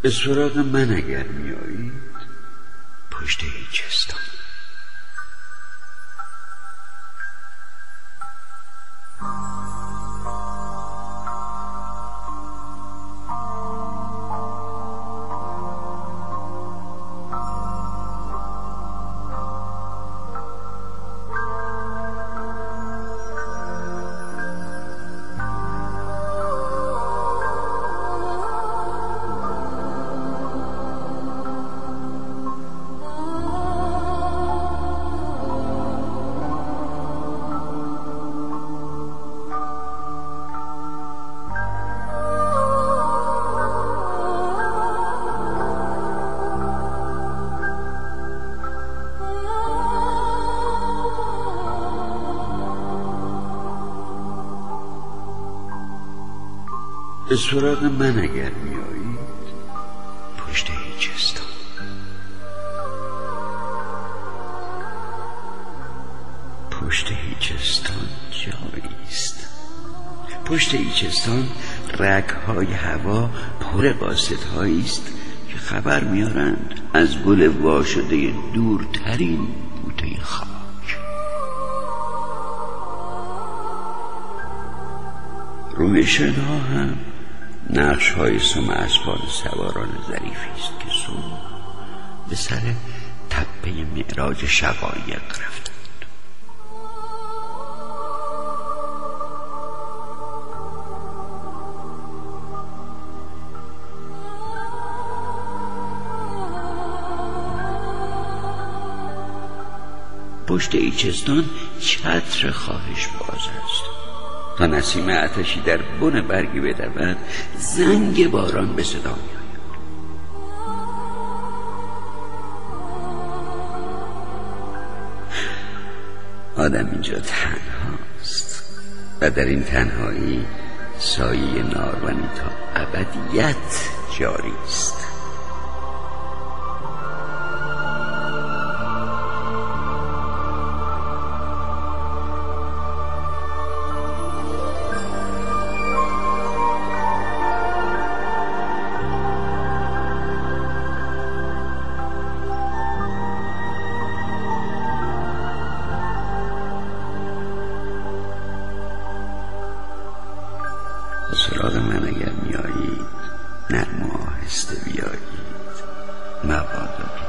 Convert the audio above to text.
به سراغ من اگر میایید پشت هیچستان. به سراغ من اگر میایید پشت هیچستان. پشت هیچستان جاییست. پشت هیچستان رگ‌های هوا پر قاصدهایی است که خبر میارند از گل واشده دورترین بوته خاک. رومیشن‌ها هم نقش های سم اسبان سواران ظریفی است که صبح به سر تپه معراج شقایق رفتند. پشت هیچستان چتر خواهش باز است. تا نسیم آتشی در بن برگی بدود زنگ باران به صدا می‌آید. آدم اینجا تنهاست و در این تنهایی سایه نارونی تا ابدیت جاری است. به سراغ من اگر میایید نرم و آهسته بیایید، مبادا